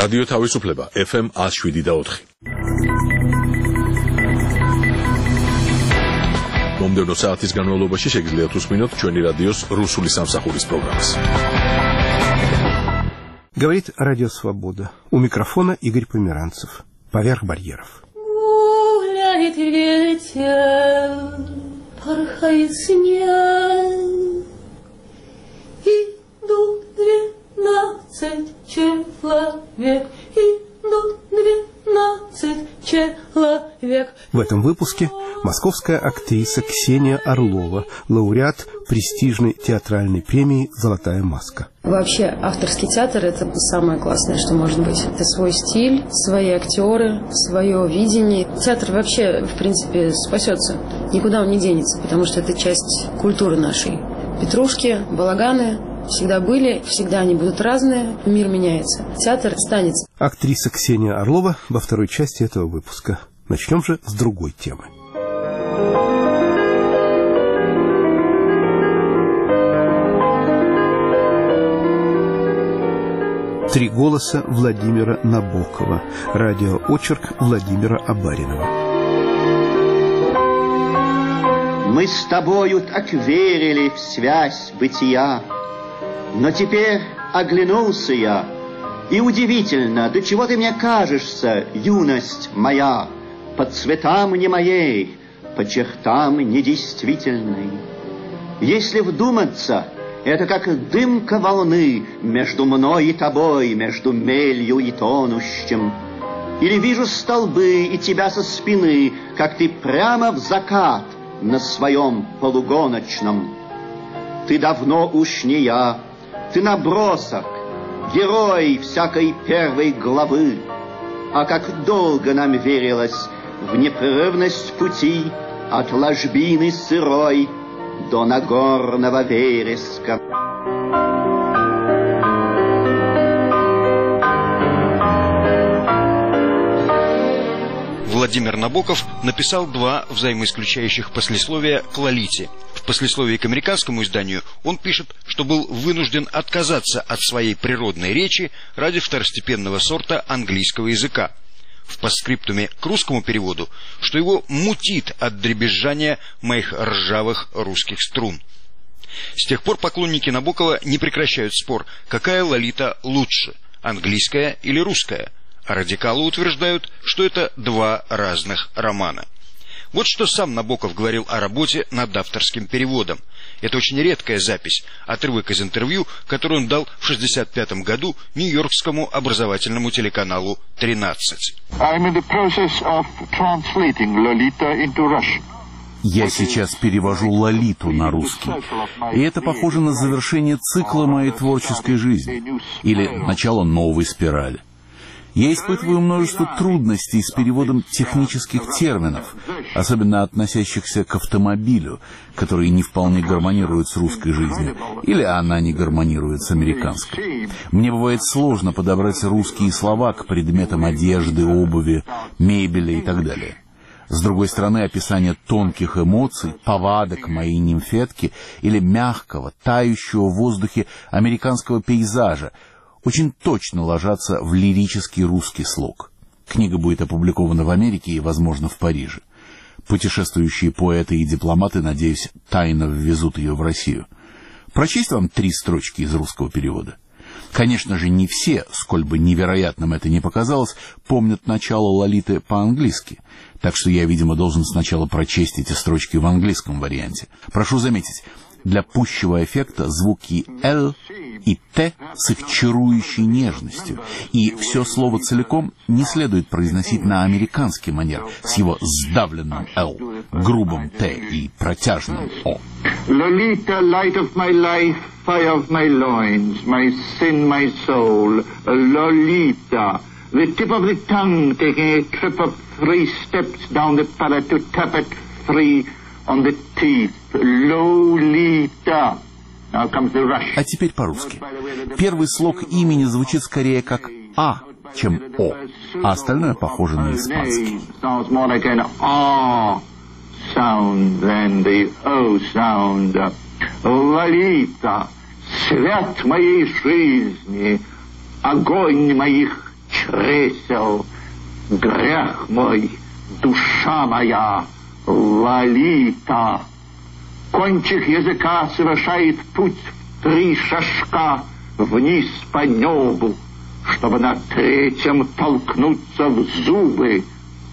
რადიო თავისუფლება FM 107.4. მომდევნო საათის განმავლობაში შეგიძლიათ უსმინოთ ჩვენი რადიოს რუსული სამსახურის პროგრამას. Говорит Радио Свобода. У микрофона Игорь Померанцев. Поверх барьеров. Гуляет ветер, порхает снег, идут 12 человек, идут 12 человек. В этом выпуске московская актриса Ксения Орлова, лауреат престижной театральной премии «Золотая маска». Вообще, авторский театр – это самое классное, что может быть. Это свой стиль, свои актеры, свое видение. Театр вообще, в принципе, спасется. Никуда он не денется, потому что это часть культуры нашей. Петрушки, балаганы всегда были, всегда они будут разные, мир меняется. Театр останется. Актриса Ксения Орлова во второй части этого выпуска. Начнем же с другой темы. Три голоса Владимира Набокова. Радиоочерк Владимира Абаринова. Мы с тобою так верили в связь бытия, но теперь оглянулся я, и удивительно, до чего ты мне кажешься, юность моя, по цветам не моей, по чертам недействительной. Если вдуматься, это как дымка волны между мной и тобой, между мелью и тонущим. Или вижу столбы и тебя со спины, как ты прямо в закат на своем полугоночном. Ты давно уж не я, ты набросок, герой всякой первой главы. А как долго нам верилось в непрерывность пути от ложбины сырой до Нагорного вереска. Владимир Набоков написал два взаимоисключающих послесловия к «Лолите». В послесловии к американскому изданию он пишет, что был вынужден отказаться от своей природной речи ради второстепенного сорта английского языка. В постскриптуме к русскому переводу, что его мутит от дребезжания моих ржавых русских струн. С тех пор поклонники Набокова не прекращают спор, какая «Лолита» лучше, английская или русская, а радикалы утверждают, что это два разных романа. Вот что сам Набоков говорил о работе над авторским переводом. Это очень редкая запись, отрывок из интервью, который он дал в 1965 году нью-йоркскому образовательному телеканалу 13. Я сейчас перевожу «Лолиту» на русский. И это похоже на завершение цикла моей творческой жизни. Или начало новой спирали. Я испытываю множество трудностей с переводом технических терминов, особенно относящихся к автомобилю, которые не вполне гармонируют с русской жизнью, или она не гармонирует с американской. Мне бывает сложно подобрать русские слова к предметам одежды, обуви, мебели и так далее. С другой стороны, описание тонких эмоций, повадок моей нимфетки или мягкого, тающего в воздухе американского пейзажа очень точно ложатся в лирический русский слог. Книга будет опубликована в Америке и, возможно, в Париже. Путешествующие поэты и дипломаты, надеюсь, тайно ввезут ее в Россию. Прочесть вам 3 строчки из русского перевода. Конечно же, не все, сколь бы невероятным это ни показалось, помнят начало «Лолиты» по-английски. Так что я, видимо, должен сначала прочесть эти строчки в английском варианте. Прошу заметить, для пущего эффекта звуки «л» и «т» с их чарующей нежностью, и все слово целиком не следует произносить на американский манер с его сдавленным «л», грубым «т» и протяжным «о». Lolita, light of my life, fire of my loins, my sin, my soul, Lolita, the tip of the tongue taking a trip of 3 steps down the palate to tap it free on the teeth, Lolita. Now comes the rush. А теперь по-русски. Первый слог имени звучит скорее как «а», чем «о», а остальное похоже на испанский. Sounds more like an ah sound than the o sound. Лолита, свет моей жизни, огонь моих чресел. Грех мой, душа моя, Лолита. Кончик языка совершает путь в 3 шажка вниз по небу, чтобы на 3-м толкнуться в зубы.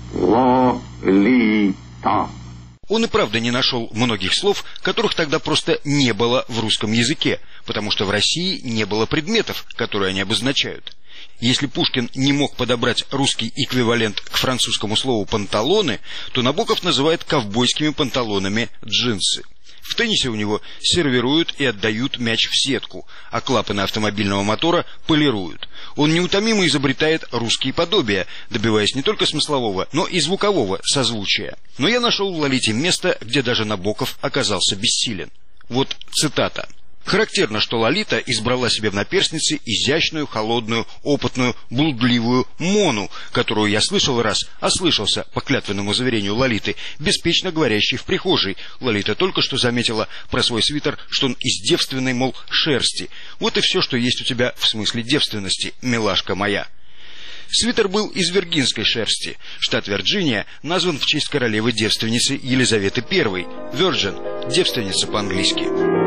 Лолита. Он и правда не нашел многих слов, которых тогда просто не было в русском языке, потому что в России не было предметов, которые они обозначают. Если Пушкин не мог подобрать русский эквивалент к французскому слову «панталоны», то Набоков называет ковбойскими панталонами джинсы. В теннисе у него сервируют и отдают мяч в сетку, а клапаны автомобильного мотора полируют. Он неутомимо изобретает русские подобия, добиваясь не только смыслового, но и звукового созвучия. Но я нашел в Лолите место, где даже Набоков оказался бессилен. Вот цитата. Характерно, что Лолита избрала себе в наперснице изящную, холодную, опытную, блудливую Мону, которую я слышал раз, ослышался, по клятвенному заверению Лолиты, беспечно говорящей в прихожей. Лолита только что заметила про свой свитер, что он из девственной, мол, шерсти. Вот и все, что есть у тебя в смысле девственности, милашка моя. Свитер был из виргинской шерсти. Штат Вирджиния назван в честь королевы-девственницы Елизаветы I. Virgin, девственница по-английски.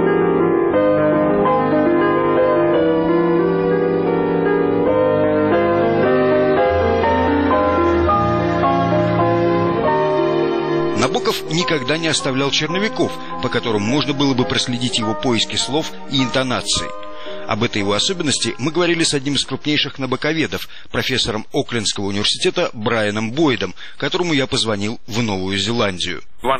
Набоков никогда не оставлял черновиков, по которым можно было бы проследить его поиски слов и интонации. Об этой его особенности мы говорили с одним из крупнейших набоковедов, профессором Оклендского университета Брайаном Бойдом, которому я позвонил в Новую Зеландию.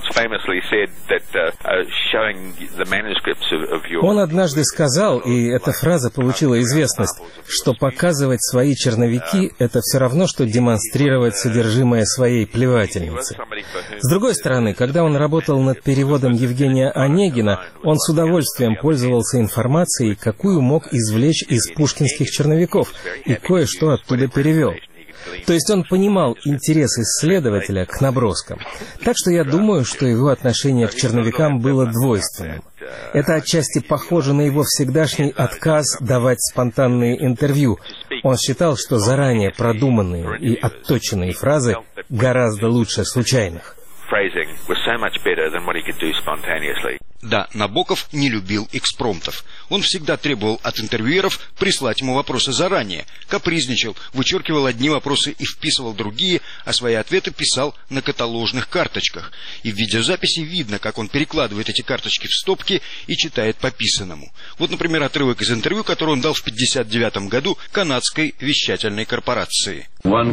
Он однажды сказал, и эта фраза получила известность, что показывать свои черновики — это все равно, что демонстрировать содержимое своей плевательницы. С другой стороны, когда он работал над переводом Евгения Онегина, он с удовольствием пользовался информацией, какую мог извлечь из пушкинских черновиков, и кое-что оттуда перевел. То есть он понимал интерес исследователя к наброскам. Так что я думаю, что его отношение к черновикам было двойственным. Это отчасти похоже на его всегдашний отказ давать спонтанные интервью. Он считал, что заранее продуманные и отточенные фразы гораздо лучше случайных. Да, Набоков не любил экспромтов. Он всегда требовал от интервьюеров прислать ему вопросы заранее, капризничал, вычеркивал одни вопросы и вписывал другие, а свои ответы писал на каталожных карточках. И в видеозаписи видно, как он перекладывает эти карточки в стопки и читает по писанному. Вот, например, отрывок из интервью, которое он дал в 1959 году канадской вещательной корпорации.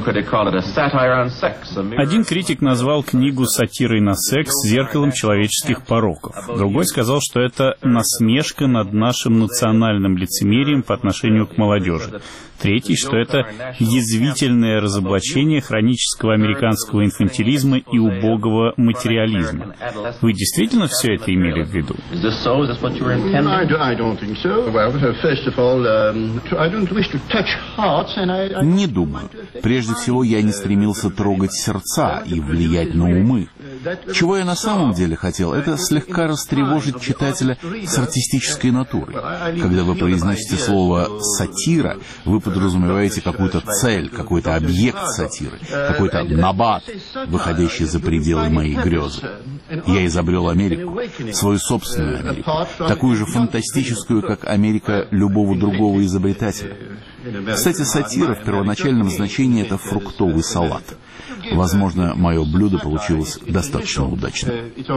Один критик назвал книгу сатирой на секс зеркалом человеческих пороков. Другой сказал, что это насмешка над нашим национальным лицемерием по отношению к молодежи. Третий, что это язвительное разоблачение хронического американского инфантилизма и убогого материализма. Вы действительно все это имели в виду? Не думаю. Прежде всего, я не стремился трогать сердца и влиять на умы. Чего я на самом деле хотел, это слегка растревожить читателя с артистической натурой. Когда вы произносите слово «сатира», вы подразумеваете какую-то цель, какой-то объект сатиры, какой-то набат, выходящий за пределы моей грезы. Я изобрел Америку, свою собственную Америку, такую же фантастическую, как Америка любого другого изобретателя. Кстати, сатира в первоначальном значении — это фруктовый салат. Возможно, мое блюдо получилось достаточно удачным.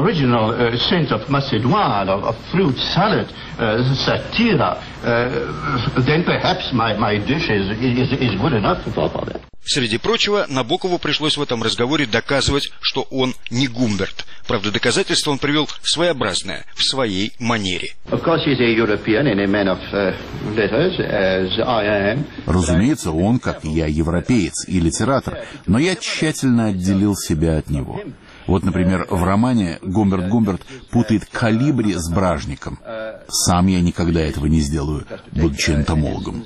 Среди прочего, Набокову пришлось в этом разговоре доказывать, что он не Гумберт. Правда, доказательство он привел своеобразное, в своей манере. Разумеется, он, как и я, европеец и литератор, но я тщательно отделил себя от него. Вот, например, в романе Гумберт путает колибри с бражником. Сам я никогда этого не сделаю, будучи энтомологом.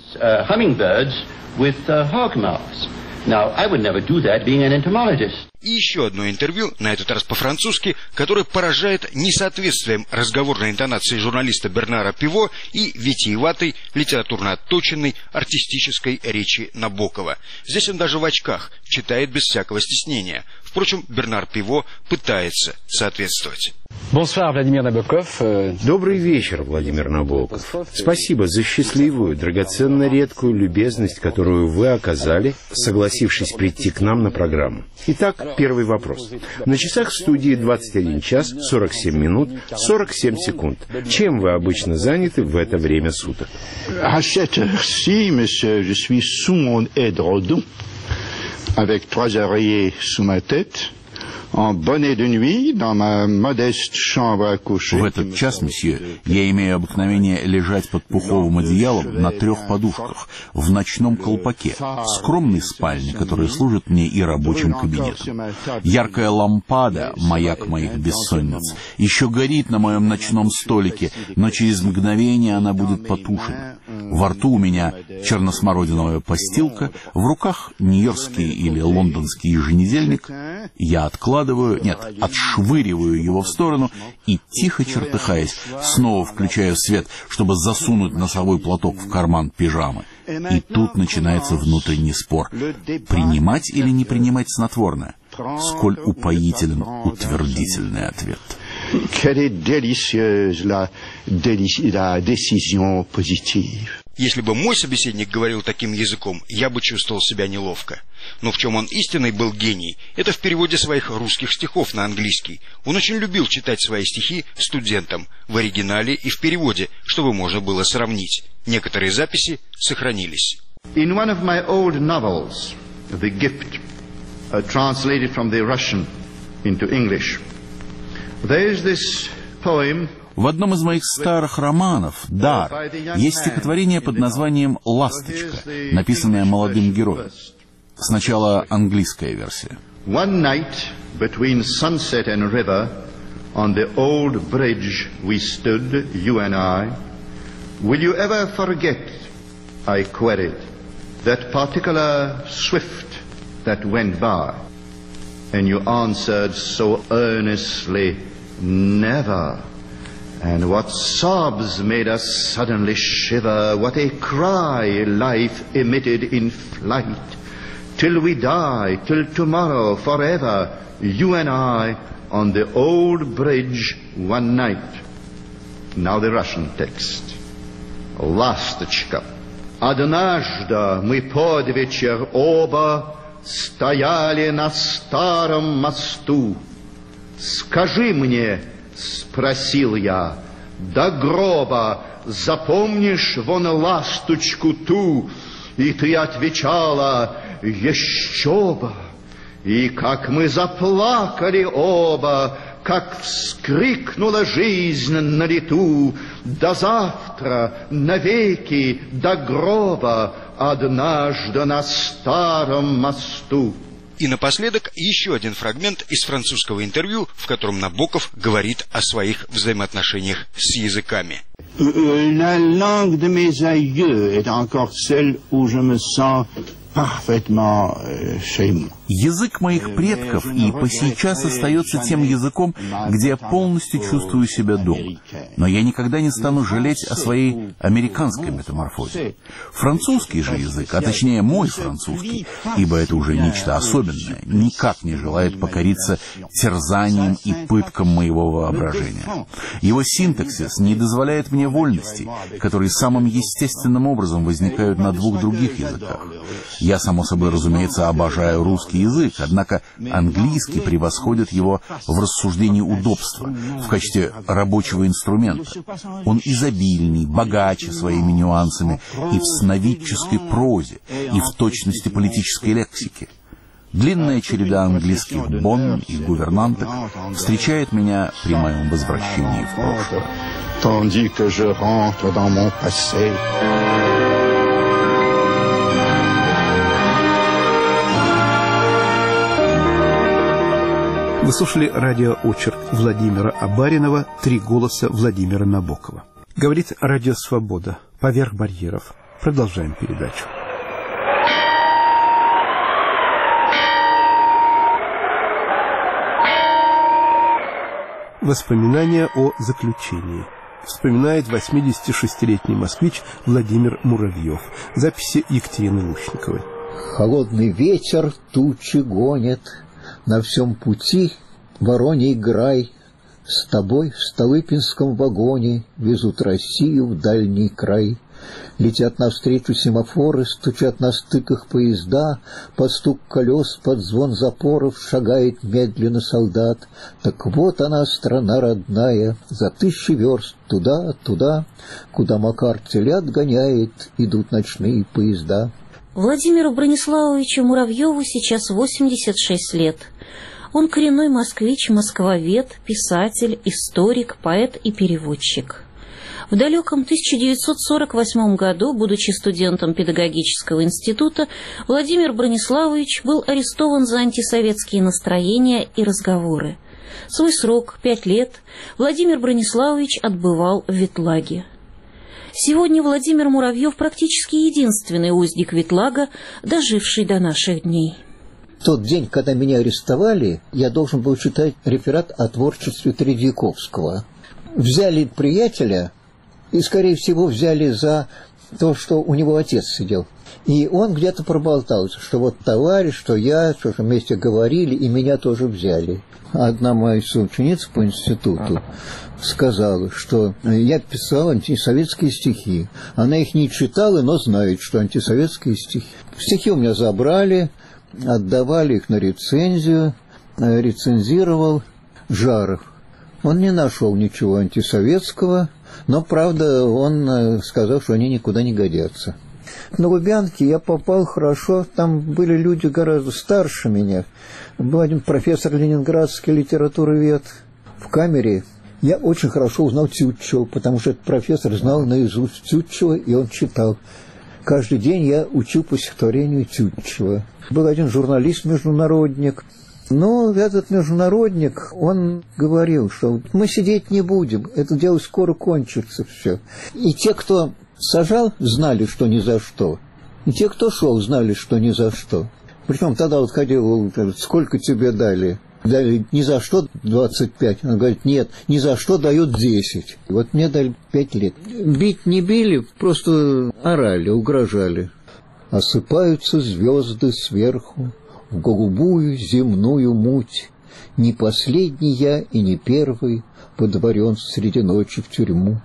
и еще одно интервью, на этот раз по-французски, которое поражает несоответствием разговорной интонации журналиста Бернара Пиво и витиеватой, литературно отточенной, артистической речи Набокова. Здесь он даже в очках, читает без всякого стеснения. Впрочем, Бернар Пиво пытается соответствовать. Добрый вечер, Владимир Набоков. Спасибо за счастливую, драгоценно редкую любезность, которую вы оказали, согласившись прийти к нам на программу. Итак, первый вопрос. На часах в студии 21 час 47 минут 47 секунд. Чем вы обычно заняты в это время суток? Avec 3 oreillers sous ma tête, en bonnet de nuit, dans ma modeste chambre à coucher. В этот час, месье, я имею обыкновение лежать под пуховым одеялом на 3 подушках, в ночном колпаке, в скромной спальне, которая служит мне и рабочим кабинетом. Яркая лампада, маяк моих бессонниц, еще горит на моем ночном столике, но через мгновение она будет потушена. Во рту у меня черносмородиновая постилка, в руках нью-йоркский или лондонский еженедельник. Я отшвыриваю его в сторону и, тихо чертыхаясь, снова включаю свет, чтобы засунуть носовой платок в карман пижамы. И тут начинается внутренний спор. Принимать или не принимать снотворное? Сколь упоителен утвердительный ответ. Quelle est délicieuse la décision positive. Если бы мой собеседник говорил таким языком, я бы чувствовал себя неловко. Но в чем он истинный был гений, это в переводе своих русских стихов на английский. Он очень любил читать свои стихи студентам, в оригинале и в переводе, чтобы можно было сравнить. Некоторые записи сохранились. In one of my old novels, The Gift, translated from the Russian into English, there is this poem. В одном из моих старых романов «Дар» есть стихотворение под названием «Ласточка», написанное молодым героем. Сначала английская версия. One night between sunset and river, on the old bridge we stood, you and I. Will you ever forget, I queried, that particular swift that went by? And you answered so earnestly, never. And what sobs made us suddenly shiver, what a cry life emitted in flight. Till we die, till tomorrow, forever, you and I, on the old bridge one night. Now the Russian text. Ласточка. Однажды мы под вечер оба стояли на старом мосту. Скажи мне, спросил я, до гроба запомнишь вон ласточку ту? И ты отвечала, еще бы. И как мы заплакали оба, как вскрикнула жизнь на лету. До завтра, навеки, до гроба, однажды на старом мосту. И напоследок еще один фрагмент из французского интервью, в котором Набоков говорит о своих взаимоотношениях с языками. La langue de mes aïeux est encore celle où je me sens parfaitement chez moi. Язык моих предков и по сейчас остается тем языком, где я полностью чувствую себя дома. Но я никогда не стану жалеть о своей американской метаморфозе. Французский же язык, а точнее мой французский, ибо это уже нечто особенное, никак не желает покориться терзаниям и пыткам моего воображения. Его синтаксис не дозволяет мне вольностей, которые самым естественным образом возникают на двух других языках. Я, само собой разумеется, обожаю русский язык, однако английский превосходит его в рассуждении удобства, в качестве рабочего инструмента. Он изобильней, богаче своими нюансами и в сновидческой прозе, и в точности политической лексики. Длинная череда английских «бон» и гувернанток встречает меня при моем возвращении в прошлое. Tandis que je rentre dans mon passé. Вы слушали радиоочерк Владимира Абаринова «Три голоса Владимира Набокова». Говорит Радио Свобода. Поверх барьеров. Продолжаем передачу. Воспоминания о заключении. Вспоминает 86-летний москвич Владимир Муравьев. Записи Екатерины Лущниковой. Холодный ветер тучи гонит, на всем пути Вороний грай. С тобой в Столыпинском вагоне везут Россию в дальний край. Летят навстречу семафоры, стучат на стыках поезда, под стук колес, под звон запоров шагает медленно солдат. Так вот она, страна родная, за 1000 верст туда, туда, куда Макар телят гоняет, идут ночные поезда. Владимиру Брониславовичу Муравьеву сейчас 86 лет. Он коренной москвич, москвовед, писатель, историк, поэт и переводчик. В далеком 1948 году, будучи студентом педагогического института, Владимир Брониславович был арестован за антисоветские настроения и разговоры. Свой срок, 5 лет, Владимир Брониславович отбывал в Ветлаге. Сегодня Владимир Муравьев практически единственный узник Ветлага, доживший до наших дней. В тот день, когда меня арестовали, я должен был читать реферат о творчестве Тредьяковского. Взяли приятеля и, скорее всего, взяли за то, что у него отец сидел. И он где-то проболтался, что вот товарищ, что я, что же вместе говорили, и меня тоже взяли. Одна моя соученица по институту сказала, что я писал антисоветские стихи. Она их не читала, но знает, что антисоветские стихи. Стихи у меня забрали, отдавали их на рецензию, рецензировал Жаров. Он не нашел ничего антисоветского, но, правда, он сказал, что они никуда не годятся. На Лубянке я попал хорошо, там были люди гораздо старше меня. Был один профессор ленинградский, литературовед. В камере я очень хорошо узнал Тютчева, потому что этот профессор знал наизусть Тютчева, и он читал. Каждый день я учил по стихотворению Тютчева. Был один журналист-международник. Но этот международник, он говорил, что мы сидеть не будем, это дело скоро кончится все. И те, кто сажал, знали, что ни за что. И те, кто шел, знали, что ни за что. Причем тогда вот ходил, сколько тебе дали? Дали ни за что 25. Он говорит, нет, ни за что дают 10. И вот мне дали 5 лет. Бить не били, просто орали, угрожали. Осыпаются звезды сверху в голубую земную муть. Не последний я и не первый подворен среди ночи в тюрьму.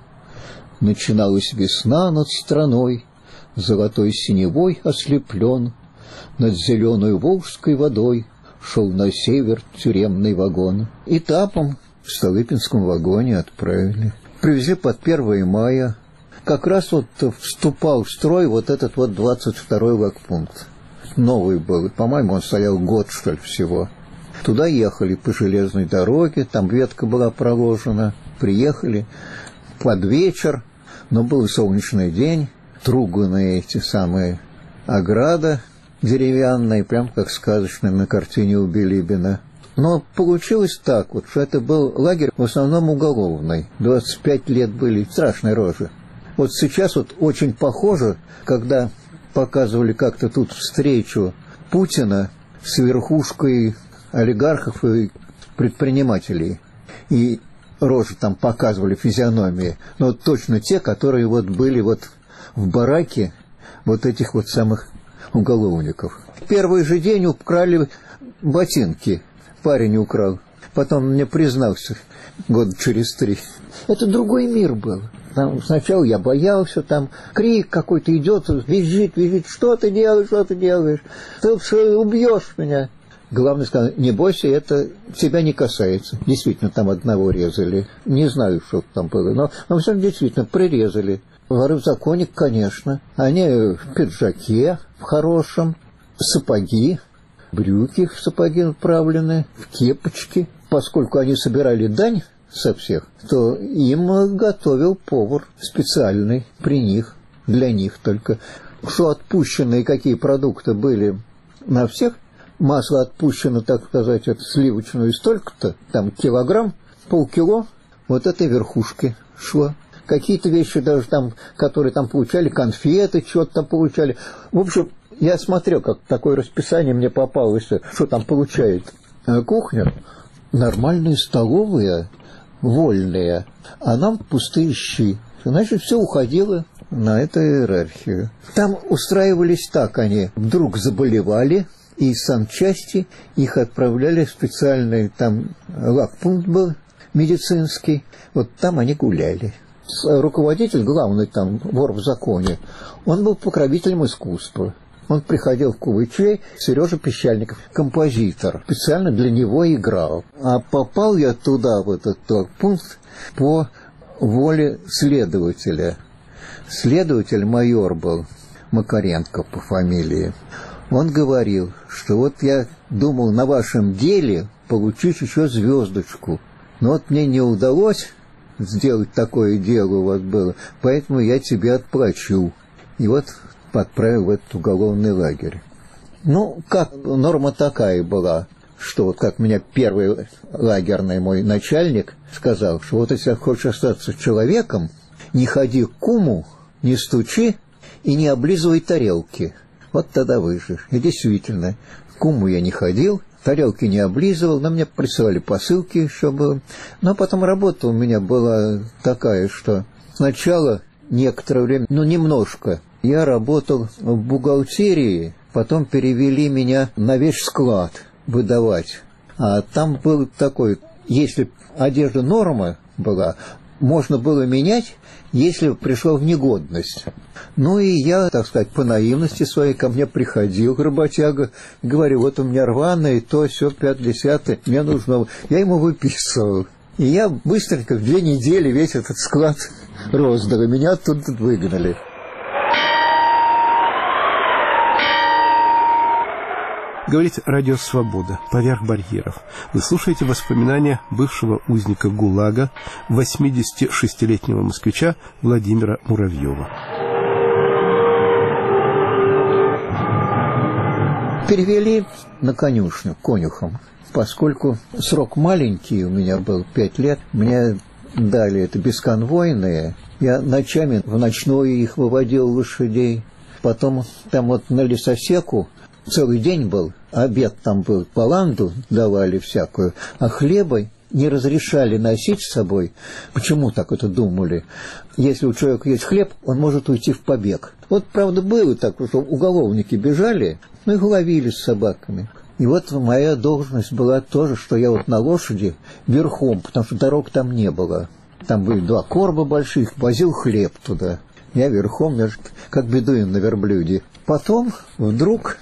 Начиналась весна над страной, золотой синевой ослеплен, над зеленой волжской водой шел на север тюремный вагон. Этапом в Столыпинском вагоне отправили. Привезли под 1 мая. Как раз вот вступал в строй вот этот вот 22-й лагпункт. Новый был, по-моему, он стоял год, что ли, всего. Туда ехали по железной дороге, там ветка была проложена. Приехали под вечер, но был солнечный день, труганные эти самые ограда деревянные, прям как сказочная на картине у Билибина. Но получилось так вот, что это был лагерь в основном уголовный. 25 лет были, страшные рожи. Вот сейчас вот очень похоже, когда показывали как-то тут встречу Путина с верхушкой олигархов и предпринимателей. И рожи там показывали, физиономии. Но вот точно те, которые вот были вот в бараке вот этих вот самых уголовников. Первый же день украли ботинки. Парень украл. Потом мне признался год через 3. Это другой мир был. Там сначала я боялся, там крик какой-то идет, визжит, что ты делаешь, ты убьешь меня. Главное сказал, не бойся, это тебя не касается. Действительно, там одного резали. Не знаю, что там было, но все действительно прирезали. Воры в законе, конечно. Они в пиджаке, в хорошем, сапоги, брюки в сапоги направлены, в кепочки. Поскольку они собирали дань со всех, то им готовил повар специальный при них, для них только. Что отпущенные, какие продукты были на всех, масло отпущено, так сказать, от сливочную столько-то, там килограмм, полкило, вот этой верхушки шло. Какие-то вещи даже там, которые там получали, конфеты, что-то там получали. В общем, я смотрел, как такое расписание мне попалось, что там получает кухня. Нормальные столовые вольные, а нам пустые щи. Значит, все уходило на эту иерархию. Там устраивались так они. Вдруг заболевали, и из санчасти их отправляли в специальный, там лагпункт был медицинский, вот там они гуляли. Руководитель, главный там вор в законе, он был покровителем искусства. Он приходил в Кувычей, Сережа Пещальников, композитор, специально для него играл. А попал я туда, в этот лагпункт, по воле следователя. Следователь майор был, Макаренко по фамилии. Он говорил, что вот я думал на вашем деле получить еще звездочку, но вот мне не удалось сделать такое дело у вас было, поэтому я тебе отплачу. И вот отправил в этот уголовный лагерь. Ну, как норма такая была, что вот как меня первый лагерный мой начальник сказал, что вот если хочешь остаться человеком, не ходи к куму, не стучи и не облизывай тарелки. Вот тогда выживешь. И действительно, к куму я не ходил, тарелки не облизывал, но мне присылали посылки, чтобы... Но потом работа у меня была такая, что сначала некоторое время, ну немножко, я работал в бухгалтерии, потом перевели меня на вещсклад выдавать. А там был такой, если одежда норма была, можно было менять, если пришло в негодность. Ну и я, так сказать, по наивности своей ко мне приходил работяга, говорю, вот у меня рваное, то, все, 5-10, мне нужно... Я ему выписывал. И я быстренько в 2 недели весь этот склад роздал, и меня оттуда выгнали. Говорит Радио Свобода, поверх барьеров. Вы слушаете воспоминания бывшего узника ГУЛАГа, 86-летнего москвича Владимира Муравьева. Перевели на конюшню, конюхом. Поскольку срок маленький у меня был, 5 лет, мне дали это бесконвойные. Я ночами в ночное их выводил лошадей. Потом там вот на лесосеку целый день был, обед там был, паланду давали всякую, а хлеба не разрешали носить с собой. Почему так это думали? Если у человека есть хлеб, он может уйти в побег. Вот, правда, было так, что уголовники бежали, ну их ловили с собаками. И вот моя должность была тоже, что я вот на лошади верхом, потому что дорог там не было. Там были 2 короба больших, возил хлеб туда. Я верхом, как бедуин на верблюде. Потом вдруг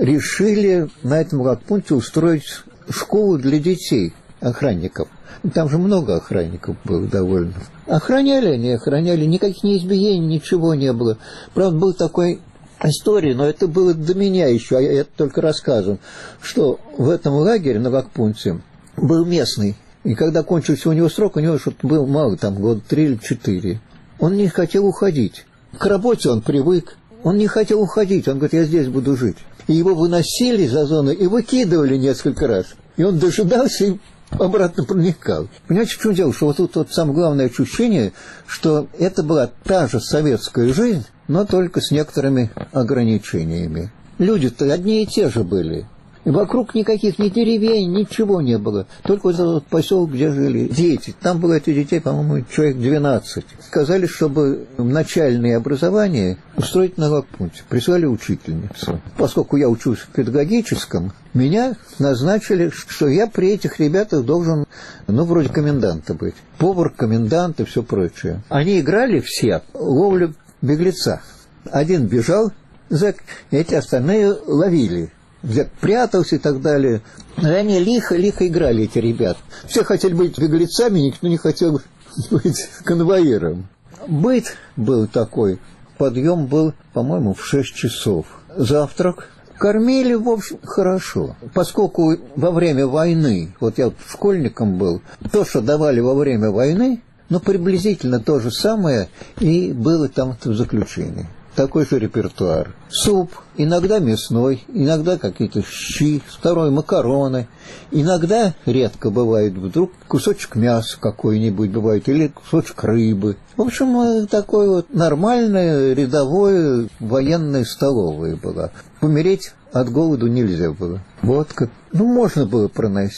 решили на этом лагпункте устроить школу для детей, охранников. Там же много охранников было довольно. Охраняли они, охраняли, никаких ни избиений, ничего не было. Правда, был такой история, но это было до меня еще, а я это только рассказываю, что в этом лагере на лагпункте был местный. И когда кончился у него срок, у него что-то было мало, там года 3 или 4. Он не хотел уходить. К работе он привык. Он не хотел уходить. Он говорит, я здесь буду жить. И его выносили за зону и выкидывали несколько раз. И он дожидался и обратно проникал. Понимаете, в чем дело? Что вот тут вот самое главное ощущение, что это была та же советская жизнь, но только с некоторыми ограничениями. Люди-то одни и те же были. И вокруг никаких ни деревень, ничего не было. Только вот этот поселок, где жили дети. Там было этих детей, по-моему, человек 12. Сказали, чтобы начальное образование устроить на лагпункте. Прислали учительницу. Поскольку я учусь в педагогическом, меня назначили, что я при этих ребятах должен, ну, вроде коменданта быть. Повар, комендант и все прочее. Они играли все ловлю беглеца. Один бежал, зэк, эти остальные ловили. Где прятался и так далее. И они лихо играли, эти ребят. Все хотели быть беглецами, никто не хотел быть конвоиром. Быт был такой. Подъем был, по-моему, в 6 часов. Завтрак. Кормили, в общем, хорошо. Поскольку во время войны, вот я школьником был, то, что давали во время войны, ну, приблизительно то же самое и было там в заключении. Такой же репертуар. Суп, иногда мясной, иногда какие-то щи, второй макароны. Иногда, редко бывает, вдруг кусочек мяса какой-нибудь бывает, или кусочек рыбы. В общем, такое вот нормальное, рядовое военное столовое было. Помереть от голоду нельзя было. Водка, ну, можно было проносить.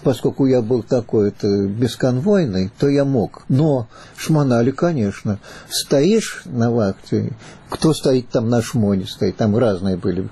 Поскольку я был такой-то бесконвойный, то я мог. Но шмонали, конечно. Стоишь на вахте, кто стоит там на шмоне, стоит, там разные были,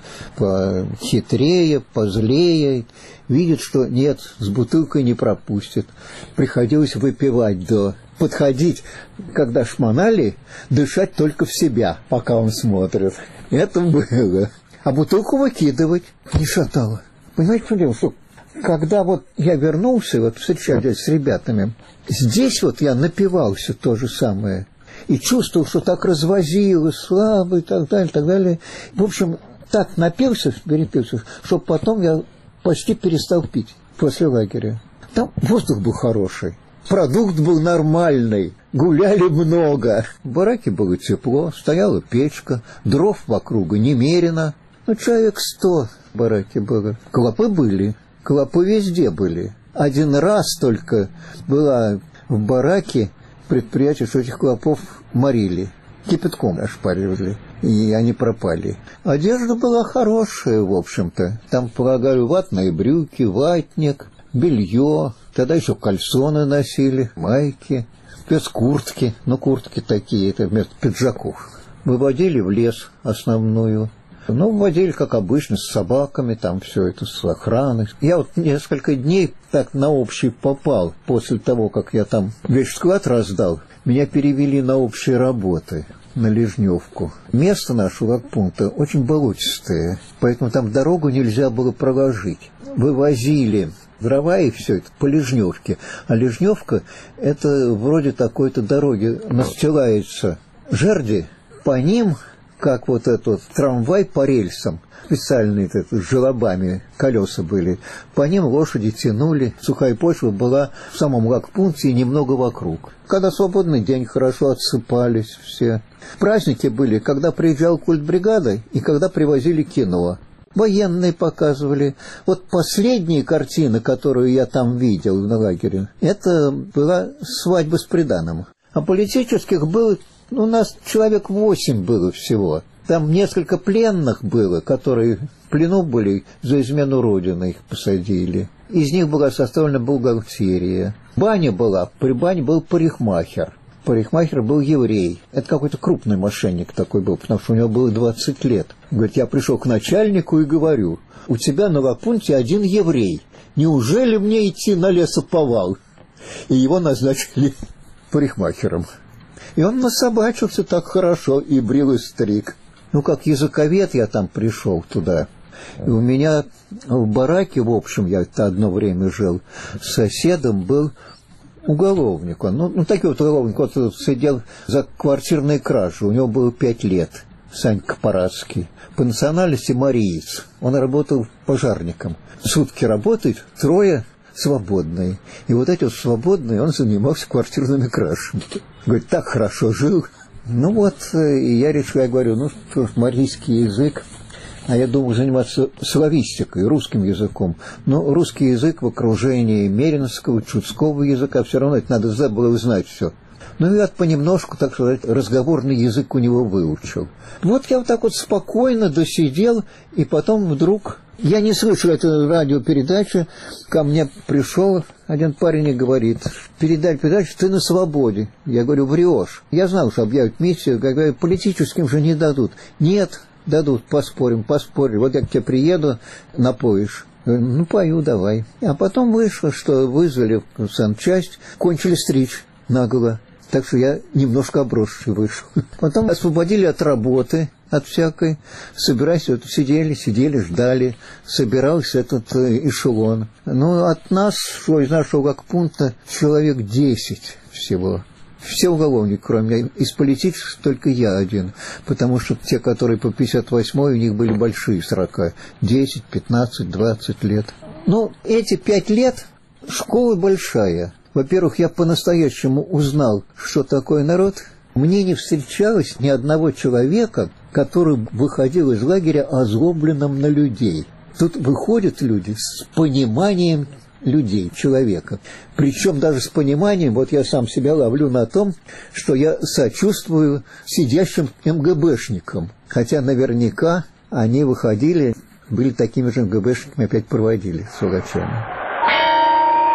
похитрее, позлее. Видит, что нет, с бутылкой не пропустит. Приходилось выпивать до... Подходить, когда шмонали, дышать только в себя, пока он смотрит. Это было. А бутылку выкидывать не шатало. Понимаете, что дело? Что когда вот я вернулся, вот встречались с ребятами, здесь вот я напивался то же самое. И чувствовал, что так развозил, и слабый, и так далее, и так далее. В общем, так напился, перепился, что потом я почти перестал пить после лагеря. Там воздух был хороший, продукт был нормальный, гуляли много. В бараке было тепло, стояла печка, дров вокруг немерено. Ну, человек 100 в бараке было. Клопы были. Клопы везде были. Один раз только была в бараке предприятие, что этих клопов морили. Кипятком ошпаривали. И они пропали. Одежда была хорошая, в общем-то. Там полагали ватные брюки, ватник, белье. Тогда еще кальсоны носили, майки, спецкуртки. Ну, куртки такие, это вместо пиджаков. Выводили в лес основную. Ну, водили, как обычно, с собаками, там все это, с охраной. Я вот несколько дней так на общий попал, после того, как я там весь склад раздал. Меня перевели на общие работы, на Лежневку. Место нашего лагпункта очень болотистое, поэтому там дорогу нельзя было проложить. Вывозили дрова и все это по Лежневке. А Лежневка – это вроде такой-то дороги, настилается жерди, по ним... как вот этот трамвай по рельсам, специальные с желобами колеса были, по ним лошади тянули, сухая почва была в самом лагпункте и немного вокруг. Когда свободный день, хорошо отсыпались все. Праздники были, когда приезжал культбригада и когда привозили кино. Военные показывали. Вот последние картины, которую я там видел на лагере, это была «Свадьба с приданым». А политических было... У нас человек 8 было всего. Там несколько пленных было, которые в плену были, за измену Родины их посадили. Из них была составлена бухгалтерия. Баня была, при бане был парикмахер. Парикмахер был еврей. Это какой-то крупный мошенник такой был, потому что у него было 20 лет. Говорит, я пришел к начальнику и говорю, у тебя на лагпункте один еврей. Неужели мне идти на лесоповал? И его назначили парикмахером. И он насобачился так хорошо и брил и стриг. Ну, как языковед я там пришел туда. И у меня в бараке, в общем, я одно время жил, с соседом был уголовник. Он, ну такой вот уголовник, вот сидел за квартирной кражей. У него было 5 лет. Санька Парацкий. По национальности мариец. Он работал пожарником. Сутки работает, 3 свободные. И вот эти вот свободные, он занимался квартирными кражами. Говорит, так хорошо жил. Ну вот, и я решил, я говорю, ну что ж, марийский язык, а я думал заниматься славистикой, русским языком. Но русский язык в окружении меринского, чудского языка, все равно это надо было знать все. Ну и я понемножку, так сказать, разговорный язык у него выучил. Вот я вот так вот спокойно досидел, и потом вдруг... Я не слышал эту радиопередачу, ко мне пришел один парень и говорит, передачу, ты на свободе. Я говорю, врешь. Я знал, что объявят миссию, я говорю, политическим же не дадут. Нет, дадут, поспорим. Вот я к тебе приеду, напоишь. Я говорю, ну, пою, давай. А потом вышло, что вызвали в санчасть, кончили стричь наголо. Так что я немножко обросший вышел. Потом освободили от работы, от всякой. Собираясь, вот сидели, ждали. Собирался этот эшелон. Ну, от нас, из нашего лагпункта, человек 10 всего. Все уголовники, кроме меня. Из политических только я один. Потому что те, которые по 58-й, у них были большие срока. 10, 15, 20 лет. Ну, эти 5 лет школа большая. Во-первых, я по-настоящему узнал, что такое народ. Мне не встречалось ни одного человека, который выходил из лагеря озлобленным на людей. Тут выходят люди с пониманием людей, человека. Причем даже с пониманием, вот я сам себя ловлю на том, что я сочувствую сидящим МГБшникам. Хотя наверняка они выходили, были такими же МГБшниками, опять проводили с врачами.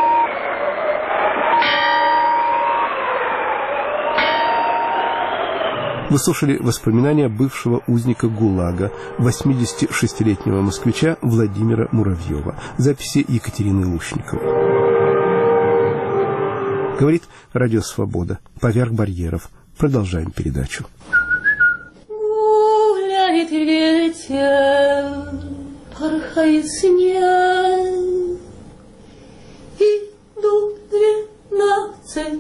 Вы слушали воспоминания бывшего узника ГУЛАГа, 86-летнего москвича Владимира Муравьева. Записи Екатерины Лушниковой. Говорит Радио Свобода. Поверх барьеров. Продолжаем передачу. Гуляет ветер, порхает снег, идут 12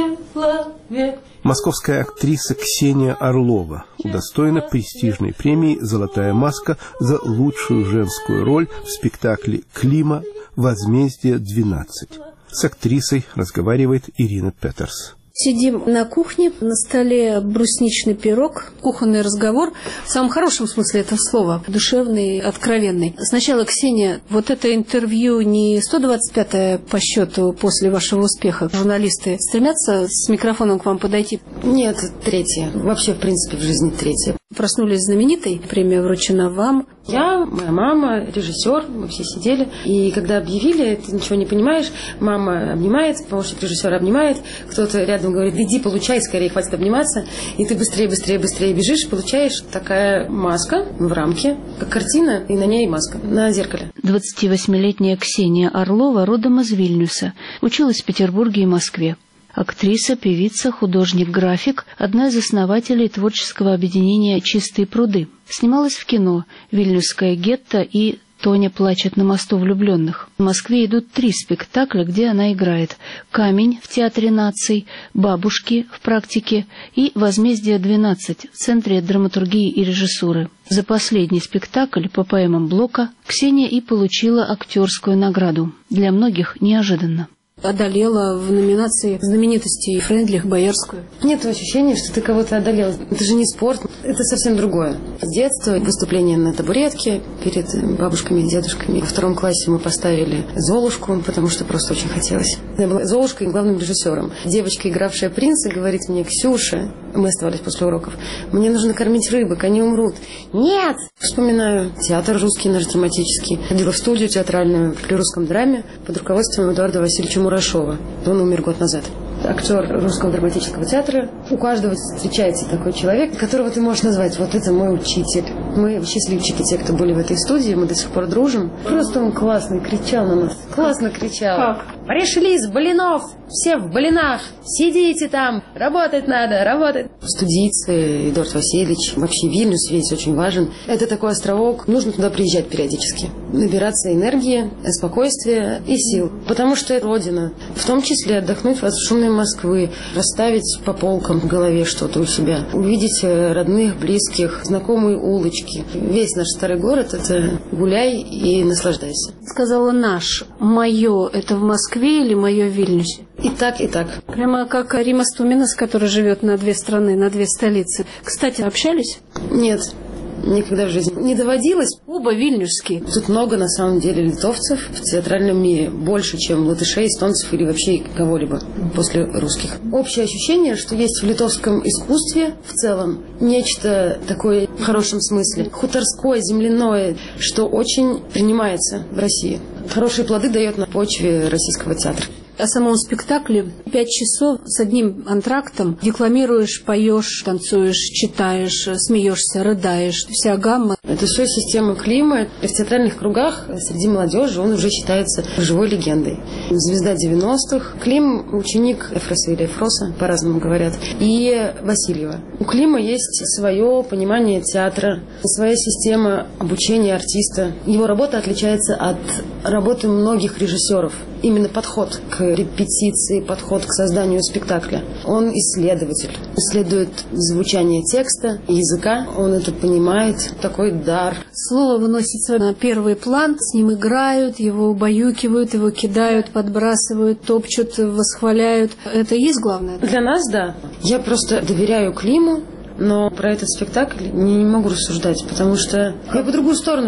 человек. Московская актриса Ксения Орлова удостоена престижной премии «Золотая маска» за лучшую женскую роль в спектакле «Клима. Возмездие 12». С актрисой разговаривает Ирина Петерс. Сидим на кухне, на столе брусничный пирог, кухонный разговор, в самом хорошем смысле этого слова, душевный, откровенный. Сначала, Ксения, вот это интервью не 125-е по счету после вашего успеха. Журналисты стремятся с микрофоном к вам подойти? Нет, третье. Вообще, в принципе, в жизни третье. Проснулись знаменитой, премия вручена вам. Я, моя мама, режиссер, мы все сидели. И когда объявили, ты ничего не понимаешь, мама обнимает, помощник режиссера обнимает, кто-то рядом говорит: иди, получай, скорее, хватит обниматься. И ты быстрее бежишь, получаешь такая маска в рамке, как картина, и на ней маска, на зеркале. 28-летняя Ксения Орлова родом из Вильнюса, училась в Петербурге и Москве. Актриса, певица, художник-график, одна из основателей творческого объединения «Чистые пруды». Снималась в кино «Вильнюсское гетто» и «Тоня плачет на мосту влюбленных». В Москве идут 3 спектакля, где она играет: «Камень» в Театре наций, «Бабушки» в «Практике» и «Возмездие 12» в Центре драматургии и режиссуры. За последний спектакль по поэмам Блока Ксения и получила актерскую награду. Для многих неожиданно. Одолела в номинации знаменитостей Фрейндлих Боярскую. Нет ощущения, что ты кого-то одолел. Это же не спорт, это совсем другое. С детства выступление на табуретке перед бабушками и дедушками. Во 2 классе мы поставили Золушку, потому что просто очень хотелось. Я была Золушкой и главным режиссером. Девочка, игравшая принца, говорит мне: Ксюша, мы оставались после уроков, мне нужно кормить рыбок, они умрут. Нет! Вспоминаю театр русский, наш драматический. Ходила в студию театральную при русском драме под руководством Эдуарда Васильевича Мурашова. Он умер год назад. Актер Русского драматического театра. У каждого встречается такой человек, которого ты можешь назвать: вот это мой учитель. Мы счастливчики, те, кто были в этой студии, мы до сих пор дружим. Просто он классно кричал на нас. Классно кричал. Как? Пришли с блинов, все в блинах, сидите там, работать надо, работать. Студийцы, Эдуард Васильевич, вообще Вильнюс весь очень важен. Это такой островок, нужно туда приезжать периодически. Набираться энергии, спокойствия и сил. Потому что это родина. В том числе отдохнуть от шумной Москвы, расставить по полкам в голове что-то у себя, увидеть родных, близких, знакомые улочки. Весь наш старый город — это гуляй и наслаждайся. Сказала наш. Мое — это в Москве или мое в Вильнюсе? И так, и так. Прямо как Рима Стуминас, который живет на 2 страны, на 2 столицы. Кстати, общались? Нет. Никогда в жизни не доводилось. Оба вильнюсские. Тут много, на самом деле, литовцев в театральном мире. Больше, чем латышей, эстонцев или вообще кого-либо после русских. Общее ощущение, что есть в литовском искусстве в целом нечто такое в хорошем смысле. Хуторское, земляное, что очень принимается в России. Хорошие плоды дает на почве российского театра. О самом спектакле 5 часов с одним антрактом декламируешь, поешь, танцуешь, читаешь, смеешься, рыдаешь. Вся гамма. Это все система Клима. В театральных кругах среди молодежи он уже считается живой легендой. Звезда 90-х. Клим — ученик Эфроса или Эфроса, по-разному говорят, и Васильева. У Клима есть свое понимание театра, своя система обучения артиста. Его работа отличается от работы многих режиссеров. Именно подход к репетиции, подход к созданию спектакля. Он исследователь. Исследует звучание текста, языка. Он это понимает. Такой дар. Слово выносится на первый план. С ним играют, его убаюкивают, его кидают, подбрасывают, топчут, восхваляют. Это и есть главное? Для нас, да. Я просто доверяю Климу, но про этот спектакль не могу рассуждать, потому что я по другую сторону.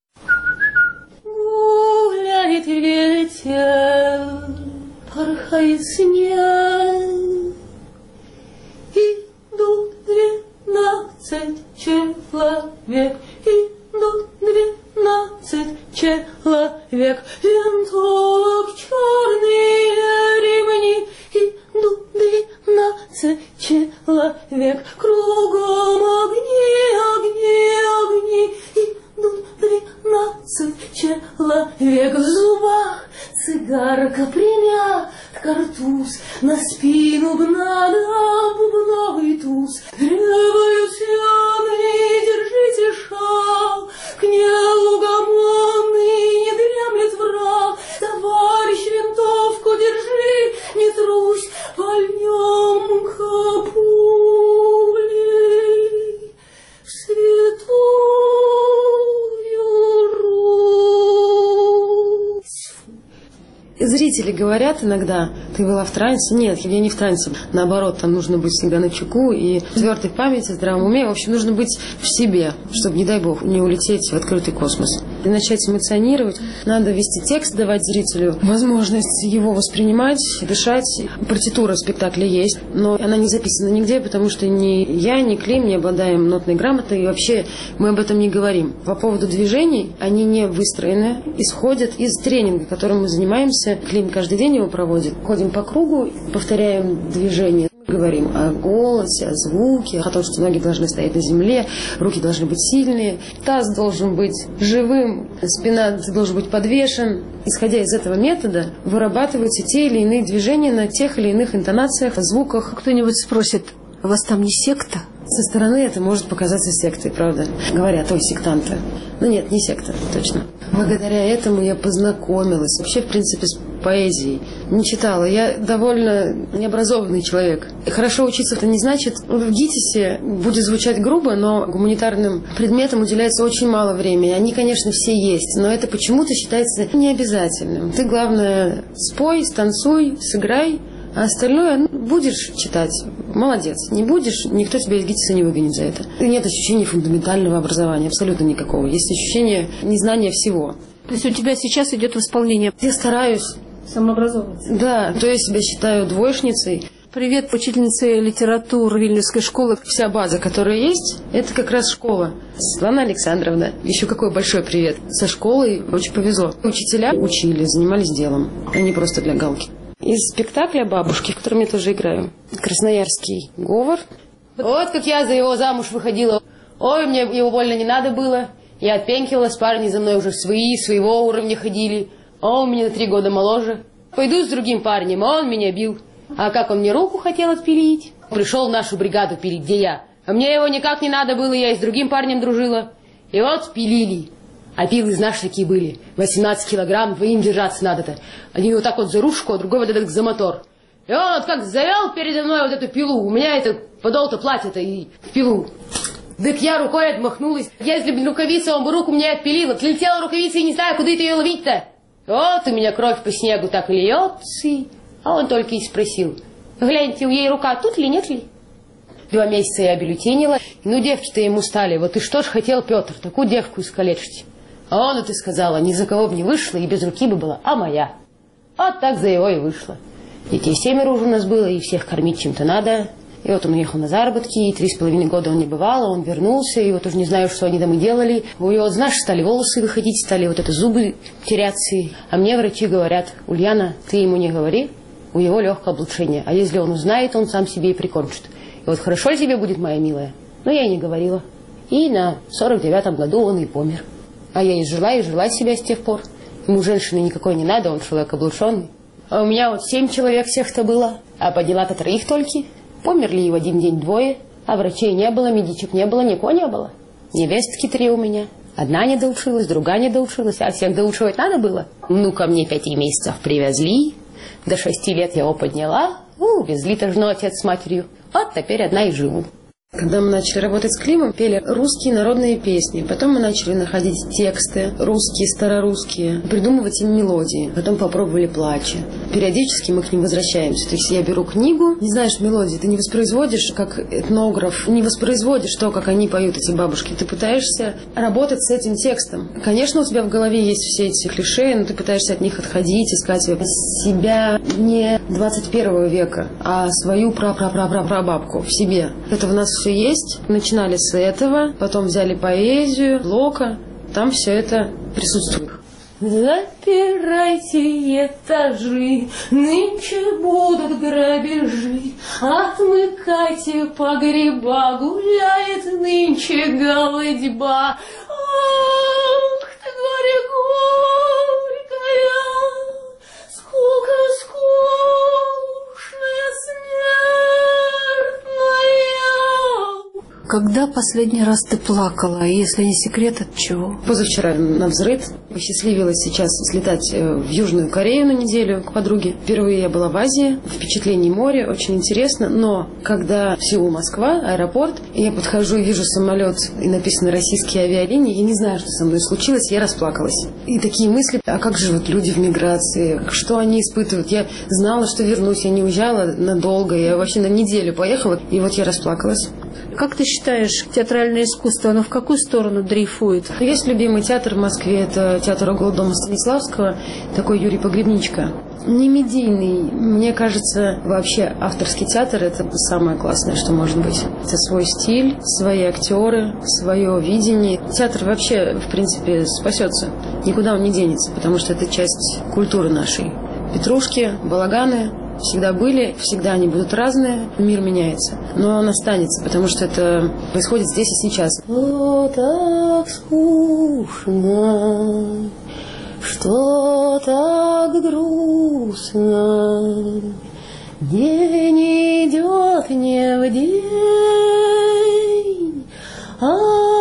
Гуляет ветер, порхает снег, идут 12 человек, идут 12 человек, винтовок черные ремни, идут 12 человек. человек, кругом огни, огни, огни. Идут 12 человек, в зубах цигарка, примят картуз, на спину гнада бубновый туз. Требуют темный, держите шаг, к неугомонный не дремлет враг. Товарищ, винтовку держи, не трусь, пальнем капулей в святую Русь. Зрители говорят иногда: ты была в трансе. Нет, я не в трансе. Наоборот, там нужно быть всегда начеку и твердой памяти, здравом уме. В общем, нужно быть в себе, чтобы, не дай бог, не улететь в открытый космос. И начать эмоционировать. Надо вести текст, давать зрителю возможность его воспринимать, дышать. Партитура спектакля есть, но она не записана нигде, потому что ни я, ни Клим не обладаем нотной грамотой, и вообще мы об этом не говорим. По поводу движений, они не выстроены, исходят из тренинга, которым мы занимаемся. Клим каждый день его проводит. Ходим по кругу, повторяем движения. Говорим о голосе, о звуке, о том, что ноги должны стоять на земле, руки должны быть сильные, таз должен быть живым, спина должна быть подвешен. Исходя из этого метода вырабатываются те или иные движения на тех или иных интонациях, звуках. Кто-нибудь спросит: у вас там не секта? Со стороны это может показаться сектой, правда? Говорят: ой, сектанты. Но нет, не секта, точно. Благодаря этому я познакомилась вообще, в принципе, с поэзией. Не читала. Я довольно необразованный человек. И хорошо учиться это не значит. В ГИТИСе будет звучать грубо, но гуманитарным предметам уделяется очень мало времени. Они, конечно, все есть, но это почему-то считается необязательным. Ты, главное, спой, станцуй, сыграй, а остальное будешь читать. Молодец. Не будешь, никто тебя из ГИТИСа не выгонит за это. И нет ощущения фундаментального образования, абсолютно никакого. Есть ощущение незнания всего. То есть у тебя сейчас идет восполнение? Я стараюсь самообразовываться. Да, то я себя считаю двоечницей. Привет, учительнице литературы Вильнюсской школы. Вся база, которая есть, это как раз школа. Светлана Александровна, еще какой большой привет. Со школой очень повезло. Учителя учили, занимались делом, а не просто для галки. Из спектакля «Бабушки», в котором я тоже играю, красноярский говор. Вот как я за его замуж выходила. Ой, мне его больно не надо было. Я отпенькивалась, парни за мной уже своего уровня ходили. А он меня на 3 года моложе. Пойду с другим парнем, а он меня бил. А как он мне руку хотел отпилить? Пришел в нашу бригаду пилить, где я. А мне его никак не надо было, я и с другим парнем дружила. И вот пилили. А пилы, знаешь, такие были. 18 килограмм, двоим держаться надо-то. Один вот так вот за ручку, а другой вот этот за мотор. И он вот как завел передо мной вот эту пилу. У меня это подол-то платье-то и в пилу. Так я рукой отмахнулась. Если бы рукавица, он бы руку мне отпилила. Слетела рукавица и не знаю, куда это ее ловить-то. Вот у меня кровь по снегу так и льется. А он только и спросил: гляньте, у ей рука тут ли, нет ли? 2 месяца я бюллетенила. Ну, девки-то ему стали. Вот и что ж хотел Петр, такую девку искалечить. А он это сказала: ни за кого бы не вышла, и без руки бы была, а моя. Вот так за его и вышло. Детей 7 уже у нас было, и всех кормить чем-то надо. И вот он уехал на заработки, и 3,5 года он не бывал, он вернулся, и вот уже не знаю, что они там и делали. У него, знаешь, стали волосы выходить, стали вот это зубы теряться. А мне врачи говорят: Ульяна, ты ему не говори, у него легкое облучение. А если он узнает, он сам себе и прикончит. И вот хорошо тебе будет, моя милая. Но я и не говорила. И на 49-м году он и помер. А я и жила себя с тех пор. Ему женщины никакой не надо, он человек облученный. А у меня вот 7 человек всех-то было, а по дела-то 3 только. Померли и в один день 2, а врачей не было, медичек не было, никого не было. Невестки 3 у меня. Одна не доучилась, другая не доучилась, а всех доучивать надо было. Ну, ко мне 5 месяцев привезли, до 6 лет я его подняла, увезли тоже отец с матерью. Вот теперь одна и живу. Когда мы начали работать с Климом, пели русские народные песни. Потом мы начали находить тексты русские, старорусские, придумывать им мелодии. Потом попробовали плачи. Периодически мы к ним возвращаемся. То есть я беру книгу, не знаешь мелодии, ты не воспроизводишь, как этнограф, не воспроизводишь то, как они поют, эти бабушки. Ты пытаешься работать с этим текстом. Конечно, у тебя в голове есть все эти клише, но ты пытаешься от них отходить, искать себя не 21 века, а свою прабабку в себе. Это в нас все есть. Начинали с этого, потом взяли поэзию, Блока. Там все это присутствует. запирайте этажи, нынче будут грабежи, отмыкайте погреба, гуляет нынче голодьба. Ах ты, горе горькая, скука скучная, смертная. Когда последний раз ты плакала, и если не секрет, от чего? Позавчера на взрыв. Посчастливилось сейчас слетать в Южную Корею на неделю к подруге. Впервые я была в Азии, впечатление море, очень интересно. Но когда Сеул-Москва, аэропорт, и я подхожу и вижу самолет, и написано «Российские авиалинии», я не знаю, что со мной случилось, я расплакалась. И такие мысли, а как живут люди в миграции, что они испытывают. Я знала, что вернусь, я не уезжала надолго, я вообще на неделю поехала, и вот я расплакалась. Как ты считаешь, театральное искусство, оно в какую сторону дрейфует? Есть любимый театр в Москве, это театр около дома Станиславского, такой Юрий Погребничка. Не медийный. Мне кажется, вообще авторский театр – это самое классное, что может быть. Это свой стиль, свои актеры, свое видение. Театр вообще, в принципе, спасется. Никуда он не денется, потому что это часть культуры нашей. Петрушки, балаганы всегда были, всегда они будут разные, мир меняется. Но он останется, потому что это происходит здесь и сейчас. О, так скучно, что так грустно, день идет не в день, а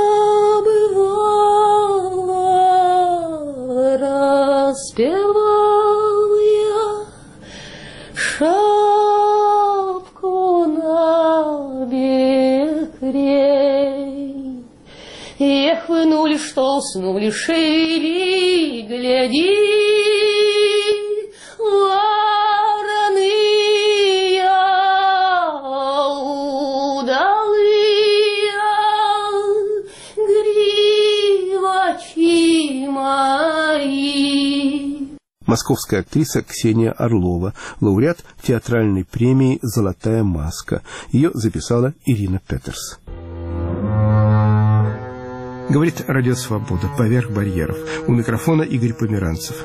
бывало распевал я шапку на бекрень. Эх, вы нули, что уснули, шире, гляди, вороны удалые, гривачи мои. Московская актриса Ксения Орлова, лауреат театральной премии «Золотая маска». Ее записала Ирина Петерс. Говорит «Радио Свобода», «Поверх барьеров». У микрофона Игорь Померанцев.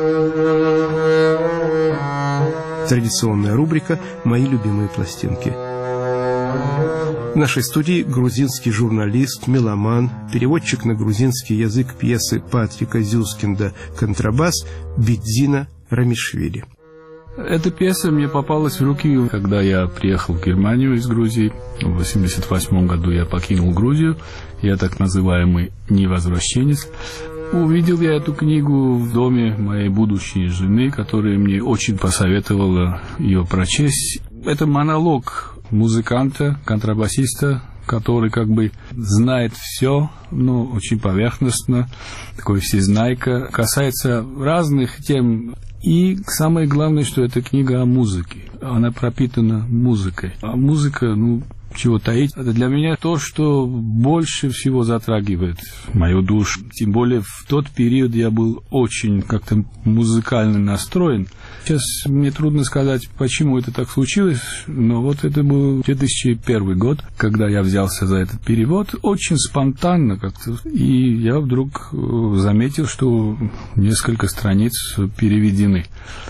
Традиционная рубрика «Мои любимые пластинки». В нашей студии грузинский журналист, меломан, переводчик на грузинский язык пьесы Патрика Зюскинда «Контрабас» Бидзина Рамишвили. Эта пьеса мне попалась в руки, когда я приехал в Германию из Грузии. В 1988 году я покинул Грузию. Я так называемый невозвращенец. Увидел я эту книгу в доме моей будущей жены, которая мне очень посоветовала ее прочесть. Это монолог музыканта, контрабасиста, который как бы знает все, но очень поверхностно, такой всезнайка, касается разных тем. И самое главное, что эта книга о музыке. Она пропитана музыкой. А музыка, чего таить, это для меня то, что больше всего затрагивает мою душу. Тем более в тот период я был очень как-то музыкально настроен. Сейчас мне трудно сказать, почему это так случилось, но вот это был 2001 год, когда я взялся за этот перевод, очень спонтанно как-то. И я вдруг заметил, что несколько страниц переведены.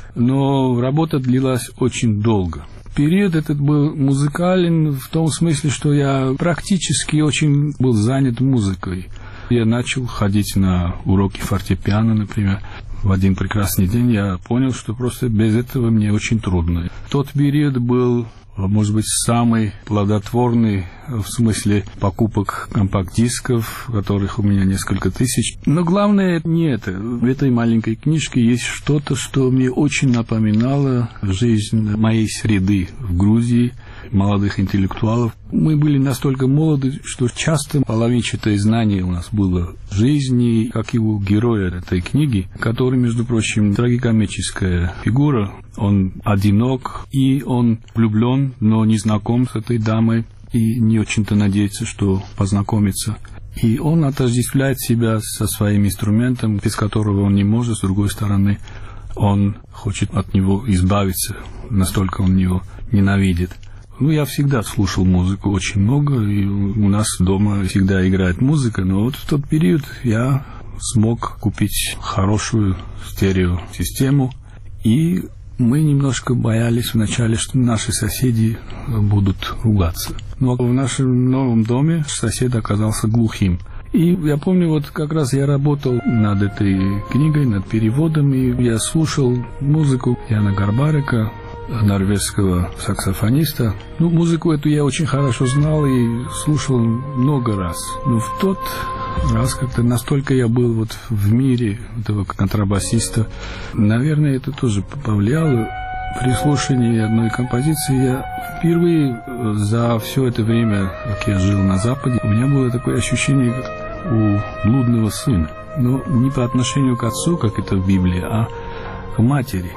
Но работа длилась очень долго. Период этот был музыкален в том смысле, что я практически очень был занят музыкой. Я начал ходить на уроки фортепиано, например. В один прекрасный день я понял, что просто без этого мне очень трудно. Тот период был, может быть, самый плодотворный в смысле покупок компакт-дисков, которых у меня несколько тысяч. Но главное не это. В этой маленькой книжке есть что-то, что мне очень напоминало жизнь моей среды в Грузии, молодых интеллектуалов. Мы были настолько молоды, что часто половинчатое знание у нас было в жизни, как и у героя этой книги, который, между прочим, трагикомическая фигура. Он одинок, и он влюблен, но не знаком с этой дамой, и не очень-то надеется, что познакомится. И он отождествляет себя со своим инструментом, без которого он не может, с другой стороны, он хочет от него избавиться, настолько он его ненавидит. Я всегда слушал музыку очень много, и у нас дома всегда играет музыка, но вот в тот период я смог купить хорошую стереосистему. И мы немножко боялись вначале, что наши соседи будут ругаться. Но в нашем новом доме сосед оказался глухим. И я помню, вот как раз я работал над этой книгой, над переводом, и я слушал музыку Яна Гарбарика, норвежского саксофониста. Музыку эту я очень хорошо знал и слушал много раз. Но в тот раз как-то настолько я был вот в мире этого контрабасиста, наверное, это тоже повлияло. При слушании одной композиции я впервые за все это время, как я жил на Западе, у меня было такое ощущение, как у блудного сына. Но не по отношению к отцу, как это в Библии, а к матери.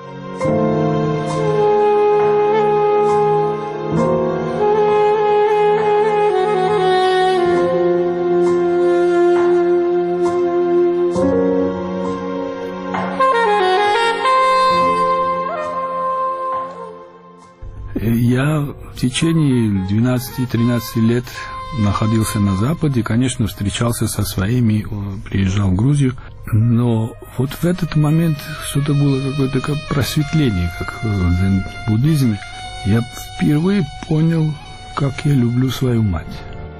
Я в течение 12-13 лет находился на Западе, конечно, встречался со своими, приезжал в Грузию, но вот в этот момент что-то было какое-то как просветление, как в дзен-буддизме. Я впервые понял, как я люблю свою мать.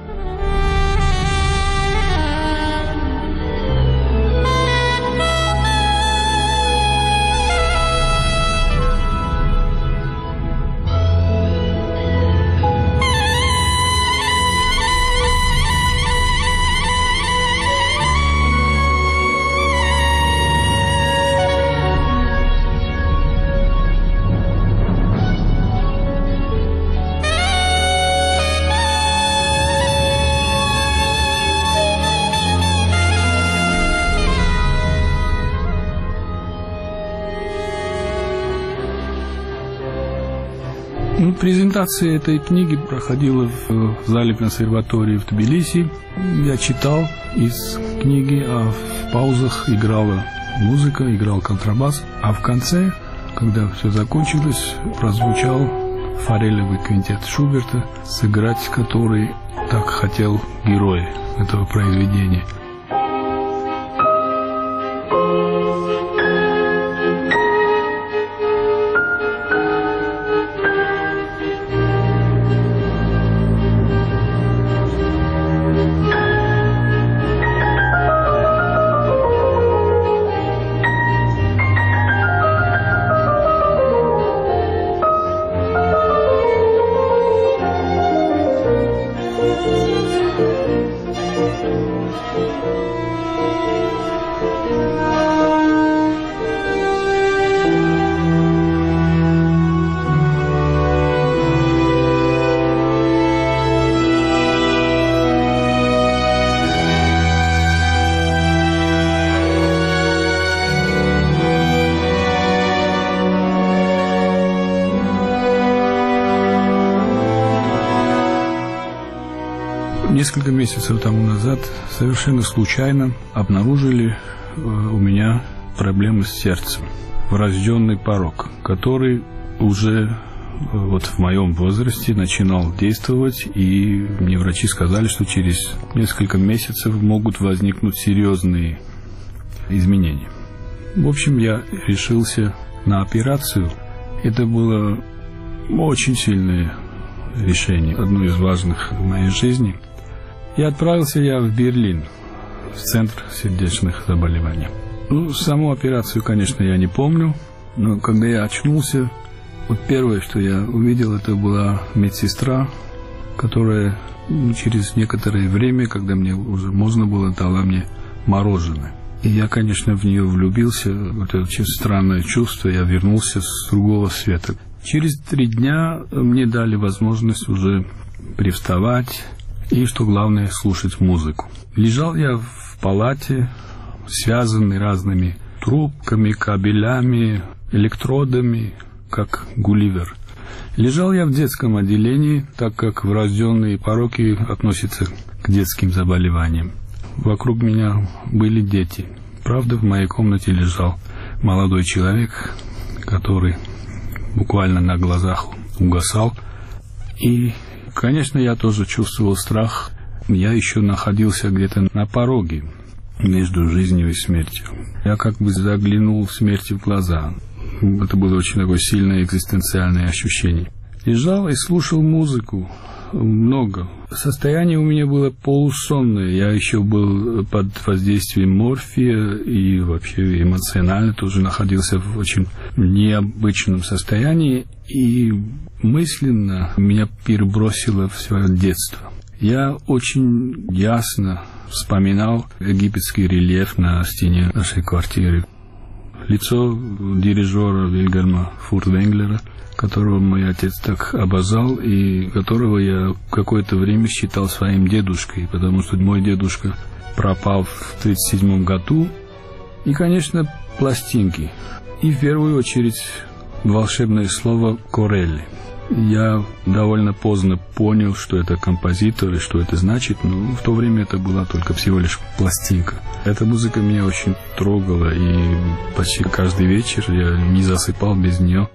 Презентация этой книги проходила в зале консерватории в Тбилиси. Я читал из книги, а в паузах играла музыка, играл контрабас. А в конце, когда все закончилось, прозвучал форелевый квинтет Шуберта, сыграть который так хотел герой этого произведения. Несколько месяцев тому назад совершенно случайно обнаружили у меня проблемы с сердцем, врожденный порок, который уже вот в моем возрасте начинал действовать, и мне врачи сказали, что через несколько месяцев могут возникнуть серьезные изменения. В общем, я решился на операцию. Это было очень сильное решение, одно из важных в моей жизни. И отправился я в Берлин, в Центр сердечных заболеваний. Саму операцию, конечно, я не помню, но когда я очнулся, вот первое, что я увидел, это была медсестра, которая через некоторое время, когда мне уже можно было, дала мне мороженое. И я, конечно, в нее влюбился, вот это очень странное чувство, я вернулся с другого света. Через 3 дня мне дали возможность уже привставать, и, что главное, слушать музыку. Лежал я в палате, связанный разными трубками, кабелями, электродами, как Гулливер. Лежал я в детском отделении, так как врожденные пороки относятся к детским заболеваниям. Вокруг меня были дети. Правда, в моей комнате лежал молодой человек, который буквально на глазах угасал. И, конечно, я тоже чувствовал страх. Я еще находился где-то на пороге. между жизнью и смертью. Я как бы заглянул смерти в глаза. Это было очень такое сильное экзистенциальное ощущение. Лежал и слушал музыку. Много. Состояние у меня было полусонное. Я еще был под воздействием морфия и вообще эмоционально тоже находился в очень необычном состоянии. И мысленно меня перебросило в свое детство. Я очень ясно вспоминал египетский рельеф на стене нашей квартиры. Лицо дирижера Вильгельма Фуртвенглера, которого мой отец так обожал и которого я какое-то время считал своим дедушкой, потому что мой дедушка пропал в 1937 году. И, конечно, пластинки. И в первую очередь волшебное слово «Корелли». Я довольно поздно понял, что это композитор и что это значит, но в то время это была только всего лишь пластинка. Эта музыка меня очень трогала, и почти каждый вечер я не засыпал без нее.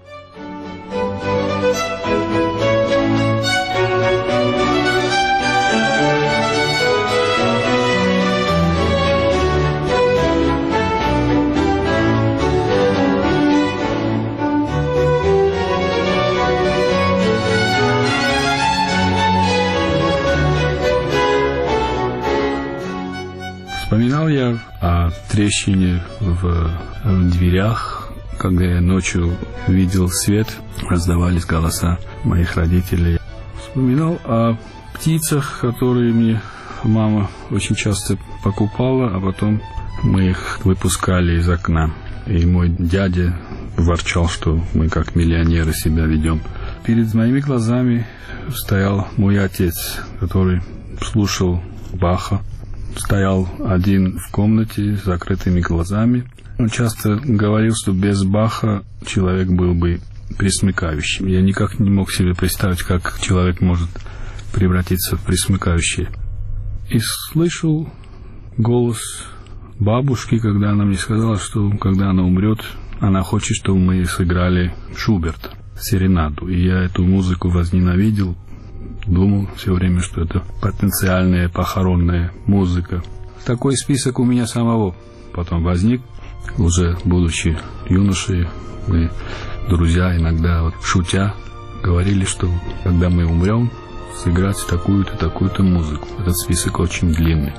Вспоминал я о трещине в дверях, когда я ночью видел свет, раздавались голоса моих родителей. Вспоминал о птицах, которые мне мама очень часто покупала, а потом мы их выпускали из окна. И мой дядя ворчал, что мы как миллионеры себя ведем. Перед моими глазами стоял мой отец, который слушал Баха. Стоял один в комнате с закрытыми глазами. Он часто говорил, что без Баха человек был бы пресмыкающим. Я никак не мог себе представить, как человек может превратиться в пресмыкающее. И слышал голос бабушки, когда она мне сказала, что когда она умрет, она хочет, чтобы мы сыграли Шуберта, серенаду. И я эту музыку возненавидел. Думал все время, что это потенциальная похоронная музыка. Такой список у меня самого потом возник. Уже будучи юношей, мы, друзья, иногда шутя говорили, что когда мы умрем, сыграть такую-то, такую-то музыку. Этот список очень длинный.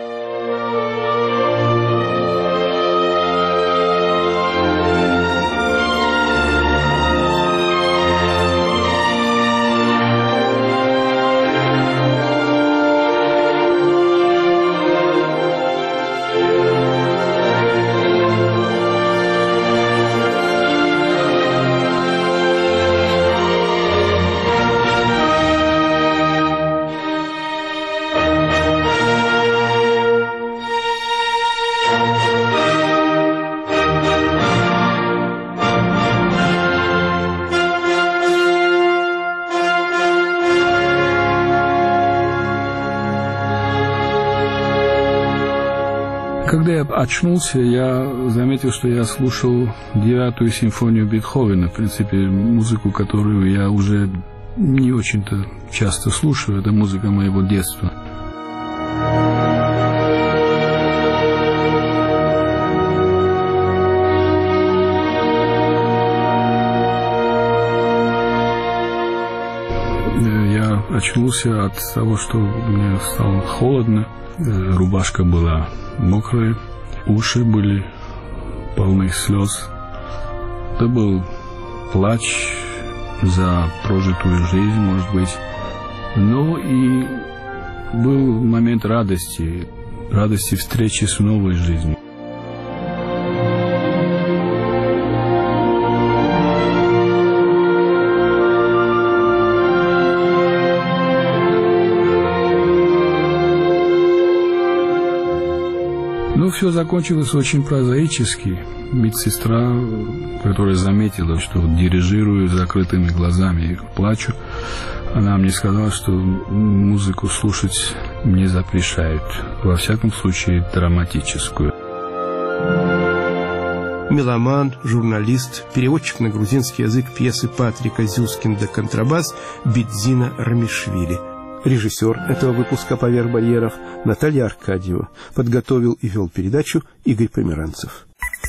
Когда я очнулся, я заметил, что я слушал 9-ю симфонию Бетховена, в принципе, музыку, которую я уже не очень-то часто слушаю. Это музыка моего детства. Я очнулся от того, что мне стало холодно, рубашка была мокрая, уши были полны слез. Это был плач за прожитую жизнь, может быть. Но и был момент радости встречи с новой жизнью. Но все закончилось очень прозаически. Медсестра, которая заметила, что дирижирую с закрытыми глазами и плачу, она мне сказала, что музыку слушать мне запрещают. Во всяком случае, драматическую. Меломан, журналист, переводчик на грузинский язык пьесы Патрика Зюскинда «Контрабас» Бедзина Рамишвили. Режиссер этого выпуска «Поверх барьеров» Наталья Аркадьева. Подготовил и вел передачу Игорь Померанцев.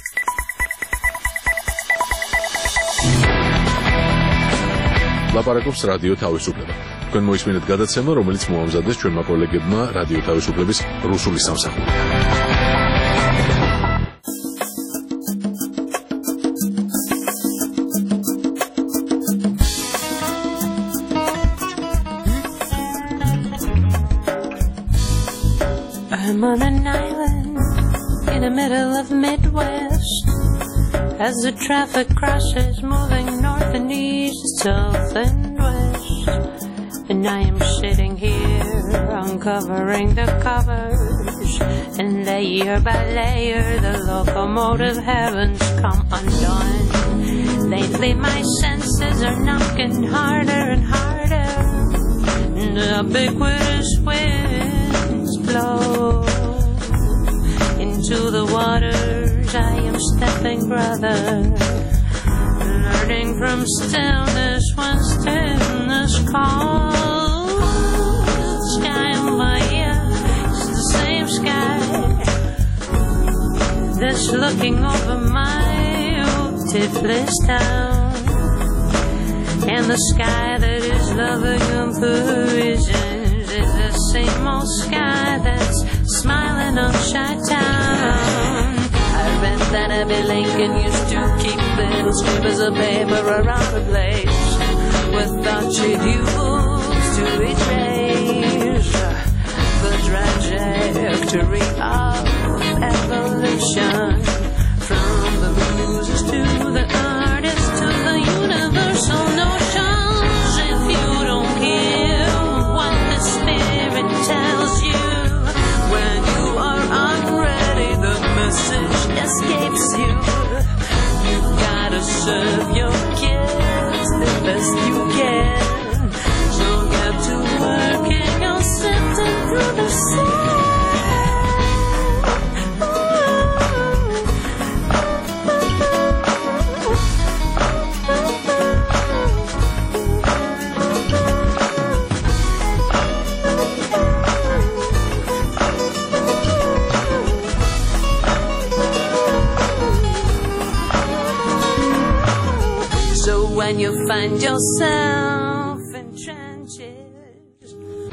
ლაპარაკობს რადიო თავისუფლება. თქვენ მოისმინეთ გადაცემა, რომელიც მოამზადეს ჩვენმა კოლეგებმა რადიო თავისუფლების რუსული სამსახური. I'm on an island in the middle of Midwest. As the traffic crosses, moving north and east, south and west. And I am sitting here, uncovering the covers. And layer by layer, the locomotive heavens come undone. Lately my senses are knocking harder and harder. And the ubiquitous winds blow into the waters. I am stepping, brother, learning from stillness when stillness calls. The sky on fire is the same sky that's looking over my Tiflis town, and the sky that is loving and Parisians is the same old sky that's smiling on Chi-Town. I read that Abbey Lincoln used to keep little scribbles of paper around the place with thought she'd use to retrace the trajectory of evolution, from the muses to the artists to the universal notions. If you don't hear what the spirit tells you when you are unready, the message escapes you. You've gotta serve your kids the best you can. So get to work in your sifting through the sun. When you find yourself in trenches.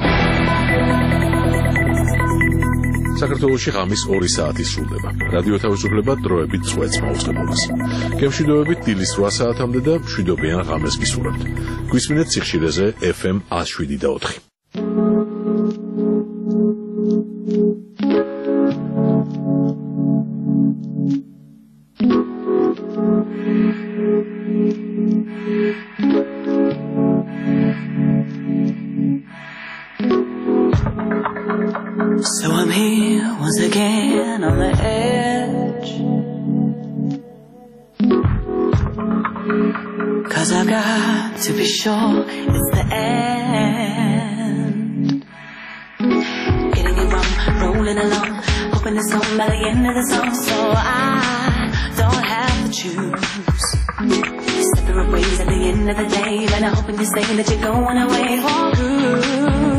საქართველოში ღამის 2 საათი სრულდება. რადიო თავისუფლება დროებით წვეთს მაუწყებლობას. გემშვიდობებით დილის 8 საათამდე და მშვიდობიან ღამეს გისურვებთ. გვისმინეთ სიხშირეზე FM 107.4. So I'm here once again on the edge, 'cause I've got to be sure it's the end. Getting it wrong, rolling along, hoping it's on by the end of the song, so I don't have to choose. Separate ways at the end of the day, and I'm hoping to say that you're going away for good.